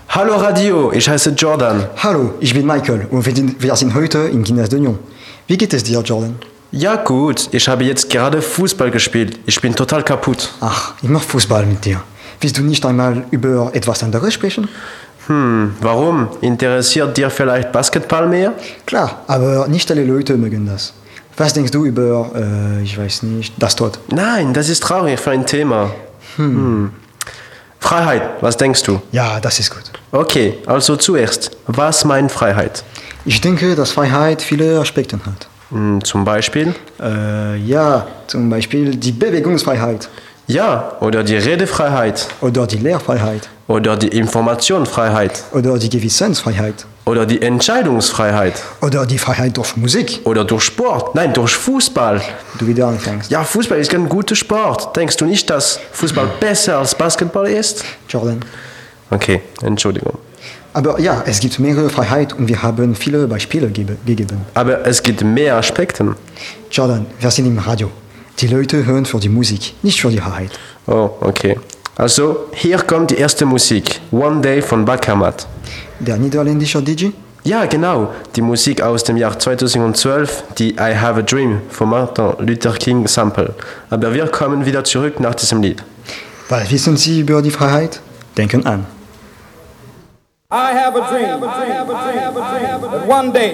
Hallo Radio, ich heiße Jordan. Hallo, ich bin Michael und wir sind heute in Guinness de Nyon. Wie geht es dir, Jordan? Ja gut, ich habe jetzt gerade Fußball gespielt. Ich bin total kaputt. Ach, ich mache Fußball mit dir. Willst du nicht einmal über etwas anderes sprechen? Warum? Interessiert dir vielleicht Basketball mehr? Klar, aber nicht alle Leute mögen das. Was denkst du über, ich weiß nicht, das Tod? Nein, das ist traurig für ein Thema. Freiheit, was denkst du? Ja, das ist gut. Okay, also zuerst, was meint Freiheit? Ich denke, dass Freiheit viele Aspekte hat. Zum Beispiel? Ja, zum Beispiel die Bewegungsfreiheit. Ja, oder die Redefreiheit. Oder die Lehrfreiheit. Oder die Informationsfreiheit. Oder die Gewissensfreiheit. Oder die Entscheidungsfreiheit. Oder die Freiheit durch Musik. Oder durch Sport. Nein, durch Fußball. Du wieder anfängst. Ja, Fußball ist ein guter Sport. Denkst du nicht, dass Fußball besser als Basketball ist? Jordan. Okay, Entschuldigung. Aber ja, es gibt mehrere Freiheit und wir haben viele Beispiele gegeben. Aber es gibt mehr Aspekte. Jordan, wir sind im Radio. Die Leute hören für die Musik, nicht für die Wahrheit. Oh, okay. Also, hier kommt die erste Musik. One Day von Bakermat. Der niederländische DJ? Ja, genau. Die Musik aus dem Jahr 2012, die I Have a Dream von Martin Luther King Sample. Aber wir kommen wieder zurück nach diesem Lied. Was wissen Sie über die Freiheit? Denken an. I have a dream that one day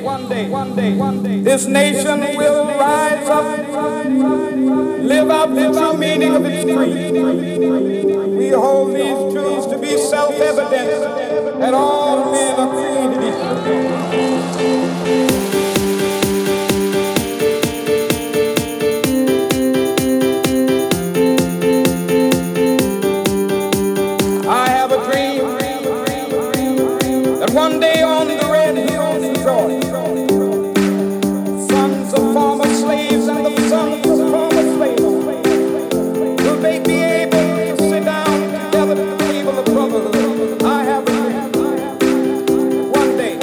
this nation will rise up, live out the true meaning of its creed. We hold these truths to be self-evident that all men are created equal. One day on the red hills of Georgia, sons of former slaves and the sons of former slaves, will they be able to sit down together at the table of brotherhood? I have a dream. One day.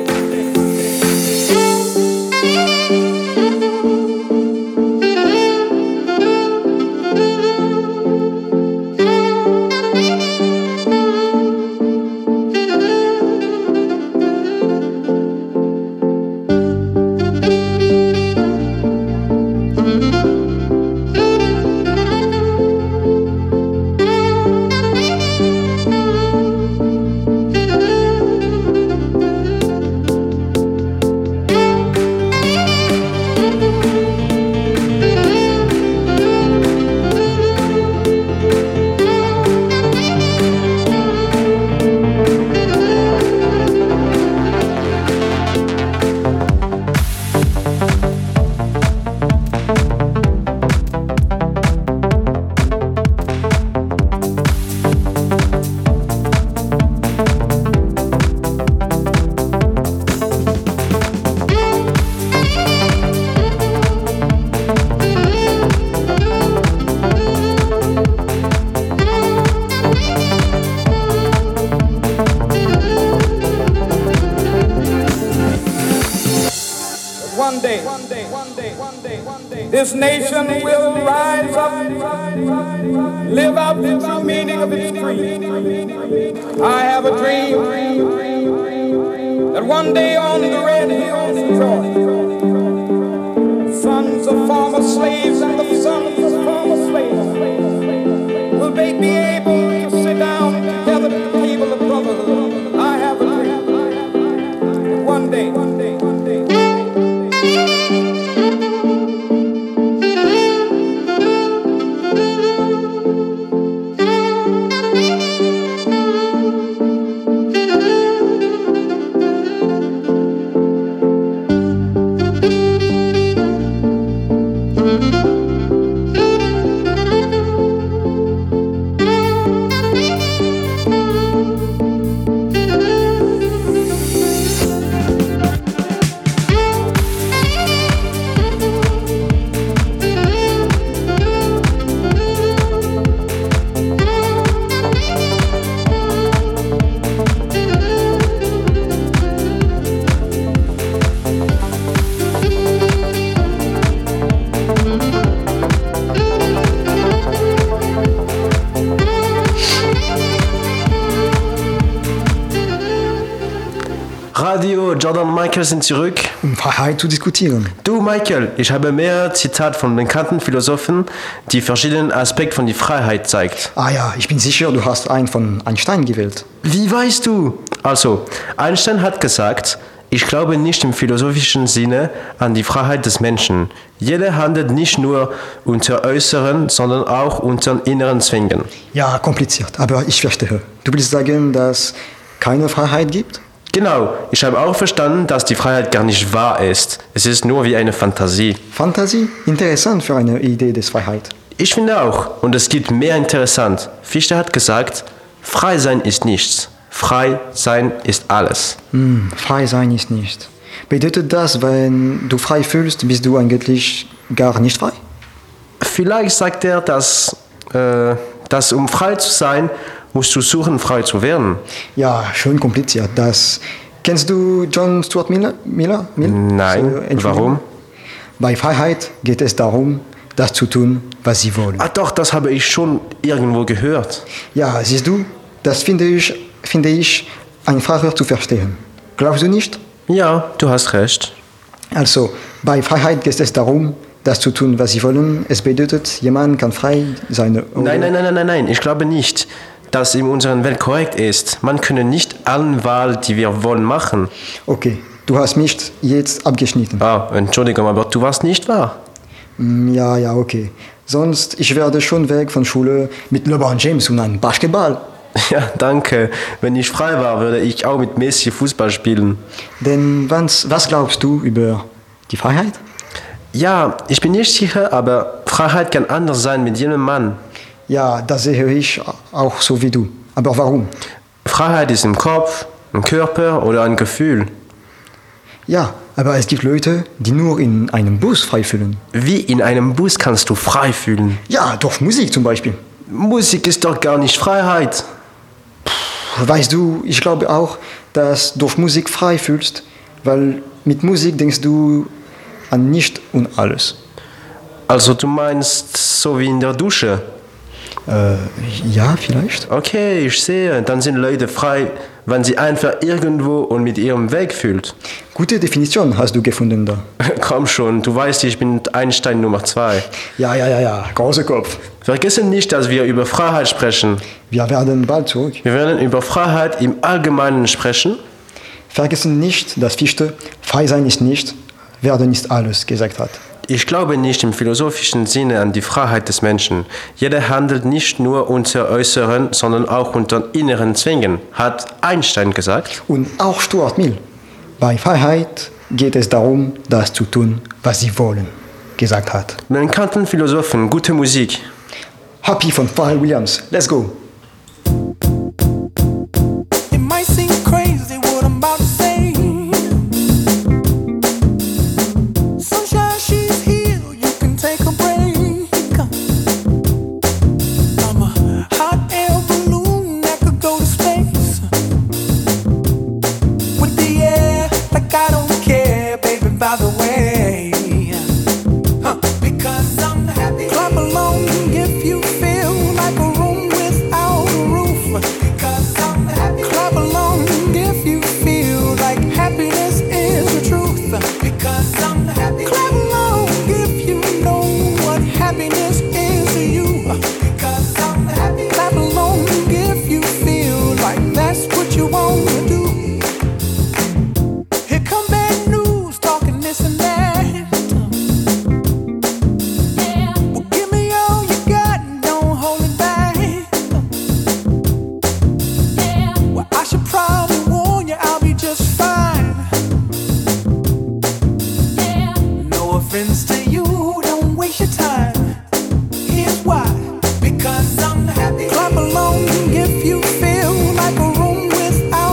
This nation will rise up, live out the true meaning of its creed. I have a dream that one day on the red hills of Georgia, sons of former slaves and the sons of former slaves will they be able to sit down together at the table of brotherhood. I have a dream that one day. Radio, Jordan und Michael sind zurück. um Freiheit zu diskutieren. Du, Michael, ich habe mehrere Zitate von bekannten Philosophen, die verschiedene Aspekte von der Freiheit zeigt. Ah ja, ich bin sicher, du hast einen von Einstein gewählt. Wie weißt du? Also, Einstein hat gesagt, ich glaube nicht im philosophischen Sinne an die Freiheit des Menschen. Jeder handelt nicht nur unter äußeren, sondern auch unter inneren Zwängen. Ja, kompliziert, aber ich verstehe. Du willst sagen, dass keine Freiheit gibt? Genau, ich habe auch verstanden, dass die Freiheit gar nicht wahr ist. Es ist nur wie eine Fantasie. Fantasie? Interessant für eine Idee des Freiheit. Ich finde auch, und es gibt mehr interessant. Fichte hat gesagt, frei sein ist nichts. Frei sein ist alles. Frei sein ist nicht. Bedeutet das, wenn du frei fühlst, bist du eigentlich gar nicht frei? Vielleicht sagt er, dass um frei zu sein, musst du suchen, frei zu werden. Ja, schon kompliziert. Kennst du John Stuart Miller? Nein, Entschuldigung. warum? Bei Freiheit geht es darum, das zu tun, was sie wollen. Ah doch, das habe ich schon irgendwo gehört. Ja, siehst du, das finde ich einfacher zu verstehen. Glaubst du nicht? Ja, du hast recht. Also, bei Freiheit geht es darum, das zu tun, was sie wollen. Es bedeutet, jemand kann frei sein. Nein, ich glaube nicht, dass in unserer Welt korrekt ist. Man kann nicht alle Wahl, die wir wollen, machen. Okay, du hast mich jetzt abgeschnitten. Ah, Entschuldigung, aber du warst nicht wahr. Ja, okay. Sonst, ich werde schon weg von Schule mit LeBron James und einem Basketball. Ja, danke. Wenn ich frei war, würde ich auch mit Messi Fußball spielen. Denn was glaubst du über die Freiheit? Ja, ich bin nicht sicher, aber Freiheit kann anders sein mit jedem Mann. Ja, das sehe ich auch so wie du. Aber warum? Freiheit ist im Kopf, im Körper oder ein Gefühl. Ja, aber es gibt Leute, die nur in einem Bus frei fühlen. Wie in einem Bus kannst du frei fühlen? Ja, durch Musik zum Beispiel. Musik ist doch gar nicht Freiheit. Weißt du, ich glaube auch, dass du durch Musik frei fühlst, weil mit Musik denkst du an nicht und alles. Also du meinst so wie in der Dusche? Ja, vielleicht. Okay, ich sehe. Dann sind Leute frei, wenn sie einfach irgendwo und mit ihrem Weg fühlt. Gute Definition hast du gefunden da. Komm schon, du weißt, ich bin Einstein Nummer 2. Ja, großer Kopf. Vergessen nicht, dass wir über Freiheit sprechen. Wir werden bald zurück. Wir werden über Freiheit im Allgemeinen sprechen. Vergessen nicht, dass Fichte, frei sein ist nicht, werden ist alles gesagt hat. Ich glaube nicht im philosophischen Sinne an die Freiheit des Menschen. Jeder handelt nicht nur unter äußeren, sondern auch unter inneren Zwängen, hat Einstein gesagt. Und auch Stuart Mill. Bei Freiheit geht es darum, das zu tun, was sie wollen, gesagt hat. Wir kannten Philosophen, gute Musik. Happy von Pharrell Williams. Let's go. It might seem crazy what I'm about to say. Sunshine, she's here, you can take a break. I'm a hot air balloon that could go to space. With the air, like I don't care, baby, by the way. Because I'm happy. Clap along if you feel like a room without a roof. Because I'm happy. Clap along if you feel like happiness is the truth. Because I'm happy. Clap along if you know what happiness is to you. Because I'm happy. Clap along if you feel like that's what you want to do. Here come bad news, talking this and that. Well, give me all you got and don't hold it back. Well, I should probably warn you, I'll be just fine. No offense to you, don't waste your time. Here's why. Because I'm happy. Clap along if you feel like a room without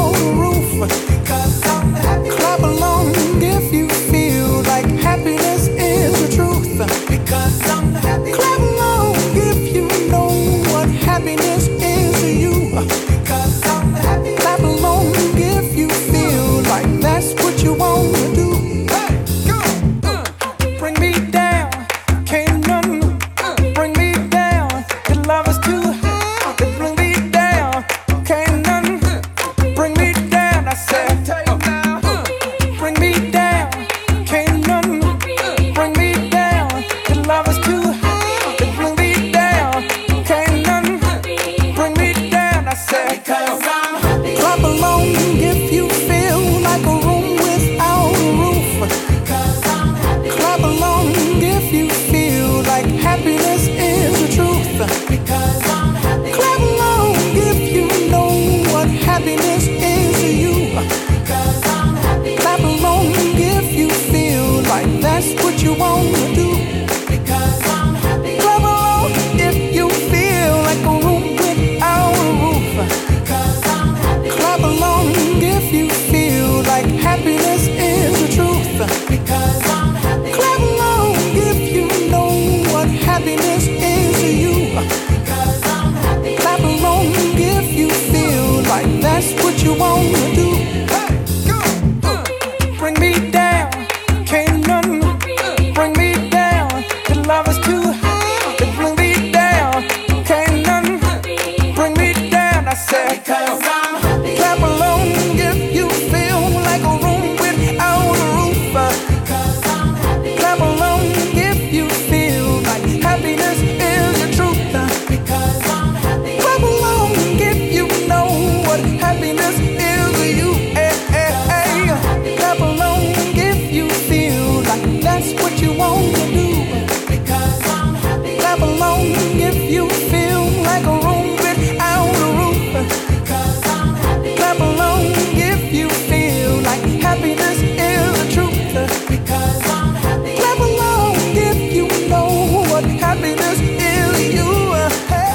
because I'm happy. Clap along if you feel like a room without a roof. Because I'm happy. Clap along if you feel like happiness is the truth. Because I'm happy. Clap along if you know what happiness is to you. Because I'm happy. Clap along if you feel like that's what you want to do. Because I'm happy. Clap along if you feel like a room without a roof. Because I'm happy. Clap along if you feel like happiness is the truth. Because I'm happy. Clap along if you know what happiness is to you. Because I'm happy. Clap along if you feel like that's what you want to do. Hey, go. Bring me down, can't none bring me down. The love is too high to bring me down. Can't none bring me down. I said, because I'm happy. Clap along if you feel like a room without a roof. Because I'm happy. Clap along if you feel like happiness is the truth. Because I'm happy. Clap along if you know what happiness is to you. Hey, hey, hey. Clap along if you feel like that's what you want to do. Because I'm happy. Clap along if you feel like a room without a roof. Because I'm happy. Clap along if you feel like happiness is the truth. Because I'm happy. Clap along if you know what happiness is to you. Hey,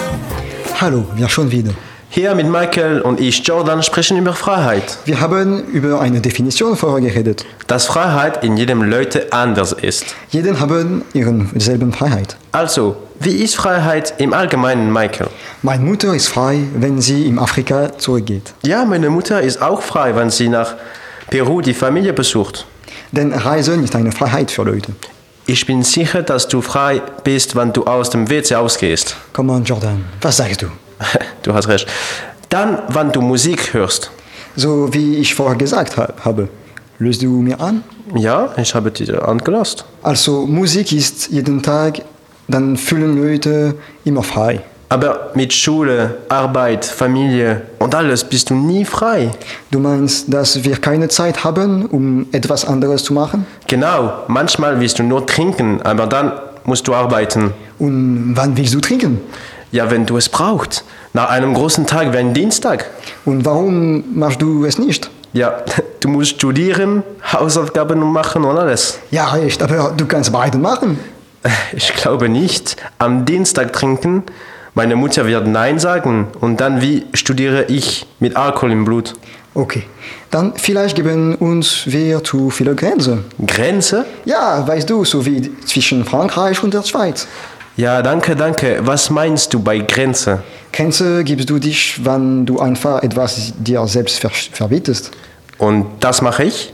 hey. Hallo, wir schon wieder. Hier mit Michael und ich, Jordan, sprechen über Freiheit. Wir haben über eine Definition vorher geredet. Dass Freiheit in jedem Leute anders ist. Jeden haben ihren selben Freiheit. Also, wie ist Freiheit im Allgemeinen, Michael? Meine Mutter ist frei, wenn sie in Afrika zurückgeht. Ja, meine Mutter ist auch frei, wenn sie nach Peru die Familie besucht. Denn Reisen ist eine Freiheit für Leute. Ich bin sicher, dass du frei bist, wenn du aus dem WC ausgehst. Komm on, Jordan, was sagst du? Du hast recht. Dann, wenn du Musik hörst. So wie ich vorher gesagt habe. Löst du mir an? Ja, ich habe dir angelassen. Also Musik ist jeden Tag, dann fühlen Leute immer frei. Aber mit Schule, Arbeit, Familie und alles bist du nie frei. Du meinst, dass wir keine Zeit haben, um etwas anderes zu machen? Genau, manchmal willst du nur trinken, aber dann musst du arbeiten. Und wann willst du trinken? Ja, wenn du es brauchst. Nach einem großen Tag wie ein Dienstag. Und warum machst du es nicht? Ja, du musst studieren, Hausaufgaben machen und alles. Ja, recht, aber du kannst beide machen. Ich glaube nicht. Am Dienstag trinken, meine Mutter wird Nein sagen und dann wie studiere ich mit Alkohol im Blut. Okay, dann vielleicht geben uns wir zu viele Grenzen. Grenze? Ja, weißt du, so wie zwischen Frankreich und der Schweiz. Ja, danke, danke. Was meinst du bei Grenze? Grenze gibst du dich, wenn du einfach etwas dir selbst verbietest. Und das mache ich?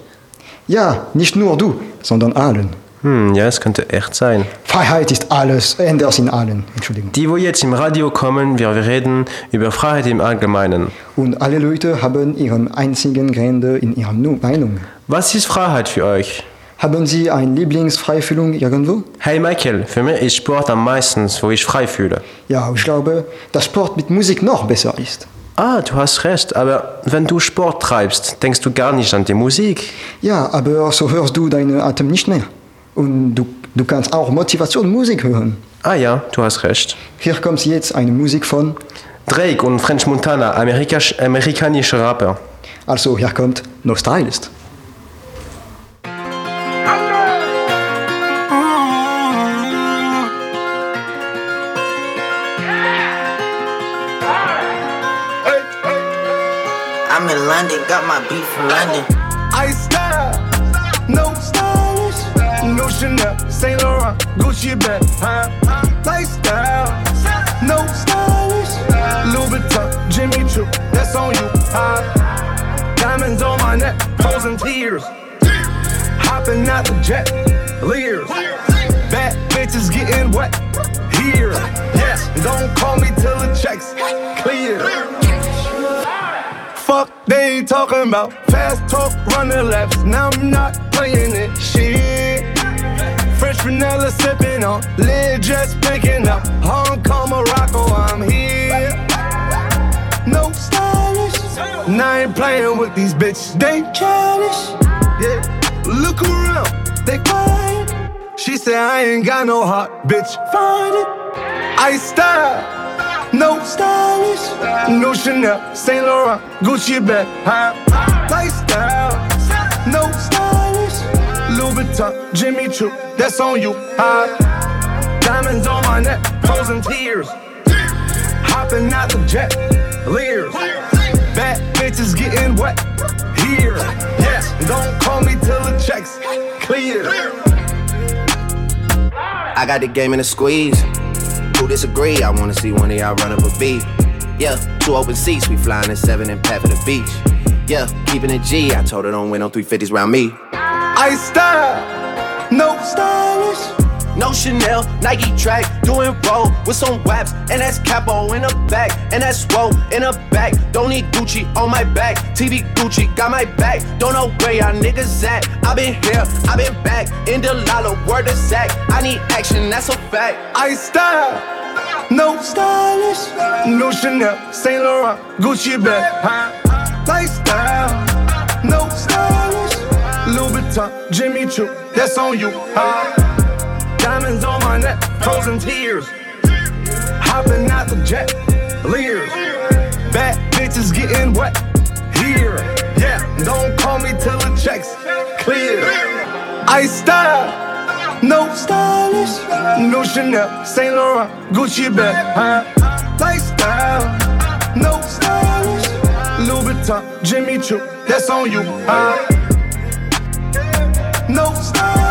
Ja, nicht nur du, sondern allen. Ja, es könnte echt sein. Freiheit ist alles, anders in allen. Entschuldigung. Die, wo jetzt im Radio kommen, wir reden über Freiheit im Allgemeinen. Und alle Leute haben ihren einzigen Grenze in ihrer Meinung. Was ist Freiheit für euch? Haben Sie eine Lieblingsfreifühlung irgendwo? Hey Michael, für mich ist Sport am meisten, wo ich frei fühle. Ja, ich glaube, dass Sport mit Musik noch besser ist. Ah, du hast recht, aber wenn du Sport treibst, denkst du gar nicht an die Musik. Ja, aber so hörst du deinen Atem nicht mehr. Und du kannst auch Motivationsmusik hören. Ah ja, du hast recht. Hier kommt jetzt eine Musik von Drake und French Montana, amerikanische Rapper. Also hier kommt No Stylist. I'm in London, got my beat from London. Ice style, no stylish, no Chanel, Saint Laurent, Gucci bag, lifestyle, no stylish, Louis Vuitton, Jimmy Choo, that's on you. Diamonds on my neck, frozen tears, hopping out the jet, leers, bad bitches getting wet here. Yes, don't call me till the checks clear. Fuck they talking about, fast talk, running laps. Now I'm not playing it, shit. French vanilla sipping on, lid just picking up. Hong Kong, Morocco, I'm here. No stop. And I ain't playing with these bitches. They childish. Yeah, look around. They quiet. She said I ain't got no heart, bitch. Find it. I style. No stylish. No Chanel, Saint Laurent, Gucci bag. High lifestyle. No stylish. Louis Vuitton, Jimmy Choo. That's on you. High diamonds on my neck, frozen tears. Hopping out the jet, leers. Bad bitches getting wet here. Yes, don't call me till the checks clear. I got the game in a squeeze. Who disagree? I wanna see one of y'all run up a beat. Yeah, 2 open seats, we flying in 7 and pat for the beach. Yeah, keeping it G. I told her don't win no 350s round me. I style, no stylish. No Chanel, Nike track, doing roll with some waps, and that's capo in the back, and that's roll in the back. Don't need Gucci on my back, TV Gucci got my back. Don't know where y'all niggas at. I been here, I been back, in the lala, word of sack. I need action, that's a fact. I style, no stylish. No Chanel, Saint Laurent, Gucci bag. Lifestyle, no stylish. Louis Vuitton, Jimmy Choo, that's on you. Diamonds on my neck, frozen tears. Hopping out the jet, leers. Bad bitches getting wet here. Yeah, don't call me till the checks clear. I style, no stylish. No Chanel, Saint Laurent, Gucci bag. Lifestyle, no stylish. Louis Vuitton, Jimmy Choo, that's on you. No stylish.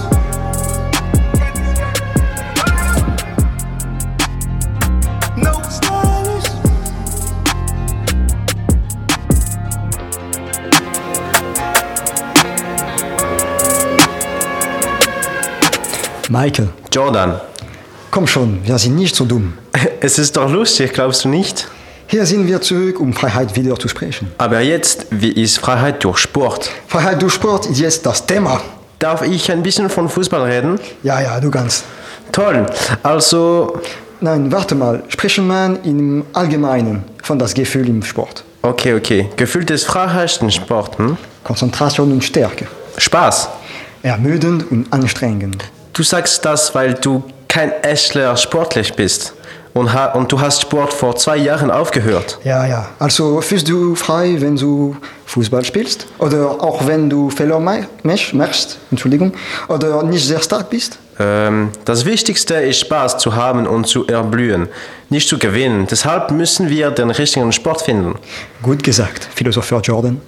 Michael, Jordan, komm schon, wir sind nicht so dumm. es ist doch lustig, glaubst du nicht? Hier sind wir zurück, um Freiheit wieder zu sprechen. Aber jetzt, wie ist Freiheit durch Sport? Freiheit durch Sport ist jetzt das Thema. Darf ich ein bisschen von Fußball reden? Ja, du kannst. Toll, also... Nein, warte mal, sprechen wir im Allgemeinen von das Gefühl im Sport. Okay, Gefühl des Freiheits im Sport, hm? Konzentration und Stärke. Spaß. Ermüdend und anstrengend. Du sagst das, weil du kein echter sportlich bist. Und du hast Sport vor 2 Jahren aufgehört. Ja. Also fühlst du frei, wenn du Fußball spielst? Oder auch wenn du Fehler machst, Entschuldigung, oder nicht sehr stark bist? Das Wichtigste ist Spaß zu haben und zu erblühen, nicht zu gewinnen. Deshalb müssen wir den richtigen Sport finden. Gut gesagt, Philosoph Jordan.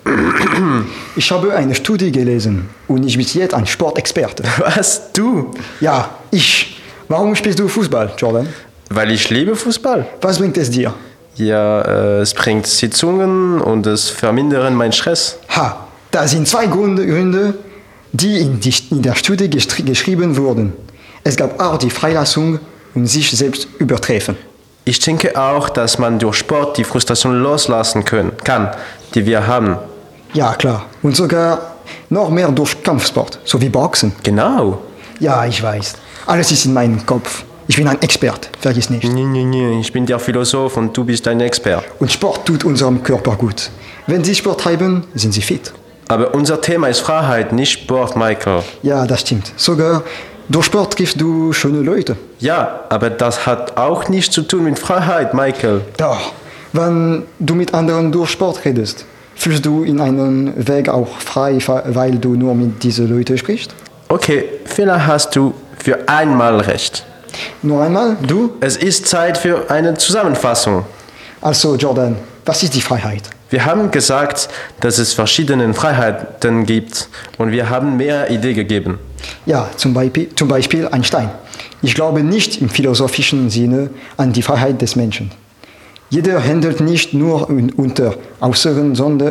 Ich habe eine Studie gelesen und ich bin jetzt ein Sportexperte. Was? Du? Ja, ich. Warum spielst du Fußball, Jordan? Weil ich liebe Fußball. Was bringt es dir? Ja, es bringt Sitzungen und es vermindert meinen Stress. Da sind 2 Gründe, die in der Studie geschrieben wurden. Es gab auch die Freilassung und sich selbst übertreffen. Ich denke auch, dass man durch Sport die Frustration loslassen kann, die wir haben. Ja, klar. Und sogar noch mehr durch Kampfsport, so wie Boxen. Genau. Ja, ich weiß. Alles ist in meinem Kopf. Ich bin ein Expert, vergiss nicht. Nee, ich bin der Philosoph und du bist ein Expert. Und Sport tut unserem Körper gut. Wenn Sie Sport treiben, sind Sie fit. Aber unser Thema ist Freiheit, nicht Sport, Michael. Ja, das stimmt. Sogar durch Sport triffst du schöne Leute. Ja, aber das hat auch nichts zu tun mit Freiheit, Michael. Doch, wenn du mit anderen durch Sport redest, fühlst du in einem Weg auch frei, weil du nur mit diesen Leuten sprichst? Okay, vielleicht hast du für einmal recht. Nur einmal, du? Es ist Zeit für eine Zusammenfassung. Also, Jordan, was ist die Freiheit? Wir haben gesagt, dass es verschiedene Freiheiten gibt und wir haben mehr Ideen gegeben. Ja, zum Beispiel Einstein. Ich glaube nicht im philosophischen Sinne an die Freiheit des Menschen. Jeder handelt nicht nur unter äußeren, sondern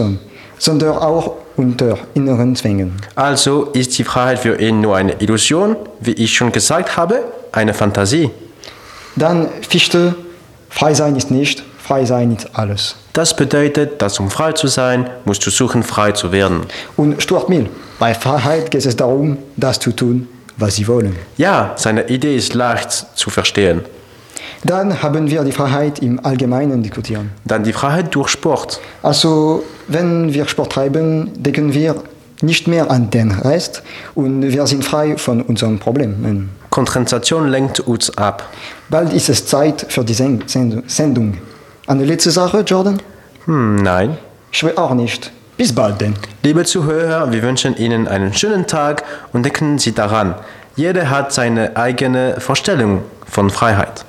auch unter inneren Zwängen. Also ist die Freiheit für ihn nur eine Illusion, wie ich schon gesagt habe, eine Fantasie. Dann Fichte, frei sein ist nicht, frei sein ist alles. Das bedeutet, dass um frei zu sein, musst du suchen, frei zu werden. Und Stuart Mill, bei Freiheit geht es darum, das zu tun, was sie wollen. Ja, seine Idee ist leicht zu verstehen. Dann haben wir die Freiheit im Allgemeinen diskutieren. Dann die Freiheit durch Sport. Also, wenn wir Sport treiben, denken wir nicht mehr an den Rest und wir sind frei von unseren Problemen. Konzentration lenkt uns ab. Bald ist es Zeit für die Sendung. Eine letzte Sache, Jordan? Nein. Ich will auch nicht. Bis bald denn. Liebe Zuhörer, wir wünschen Ihnen einen schönen Tag und denken Sie daran, jeder hat seine eigene Vorstellung von Freiheit.